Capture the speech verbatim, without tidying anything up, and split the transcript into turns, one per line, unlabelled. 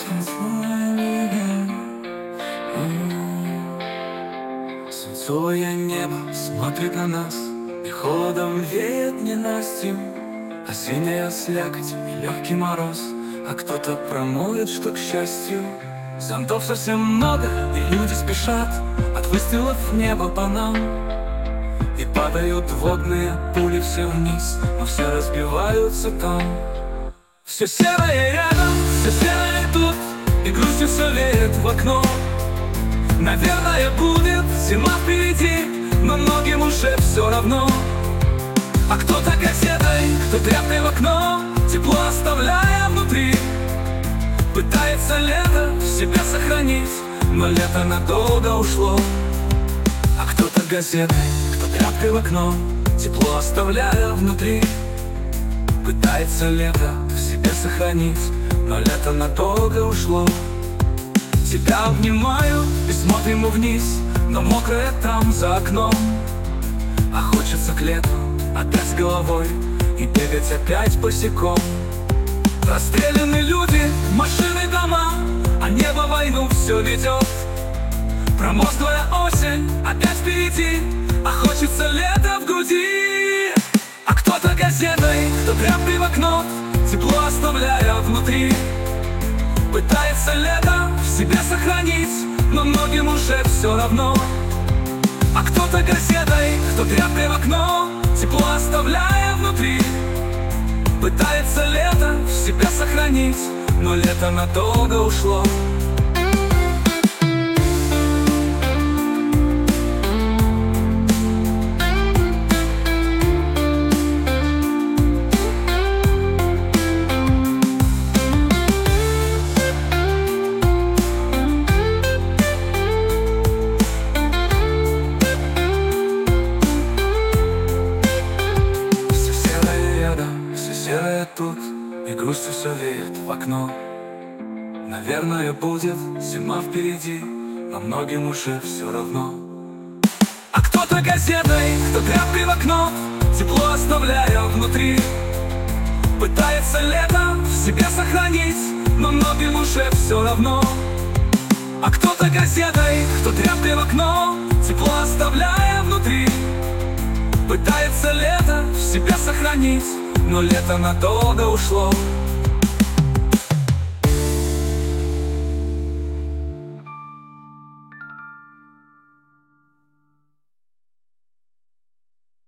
Свинцовое небо смотрит на нас, и холодом веет ненастьем. Осенняя слякоть и легкий мороз, а кто-то промолвит, что к счастью. Зонтов совсем много, и люди спешат от выстрелов в небо по нам. И падают водные пули все вниз, но все разбиваются там. Все серое рядом, все серое тут, и грустью все веет в окно. Наверное, будет зима впереди, но многим уже все равно. А кто-то газетой, кто тряпкой в окно, тепло оставляя внутри. Пытается лето в себя сохранить, но лето надолго ушло. А кто-то газетой, кто тряпкой в окно, тепло оставляя внутри. Пытается лето в себе сохранить, но лето надолго ушло. Тебя обнимаю и смотрим мы вниз, но мокрое там за окном. А хочется к лету опять с головой и бегать опять босиком. Расстреляны люди, машины, дома, а небо войну все ведет. Промозглая осень опять впереди, а хочется лета в груди. А кто-то газетой, кто тряпкой в окно, тепло оставляя внутри. Пытается лето в себе сохранить, но многим уже все равно. А кто-то газетой, кто тряпкой в окно, тепло оставляя внутри. Пытается лето в себя сохранить, но лето надолго ушло. Серое тут, и грустью все веет в окно. Наверное, будет зима впереди, но многим уже все равно. А кто-то газетой, кто тряпкой в окно, тепло оставляя внутри. Пытается лето в себе сохранить, но многим уже все равно. А кто-то газетой, кто тряпкой в окно, тепло оставляя внутри. Пытается лето в себя сохранить, но лето надолго ушло.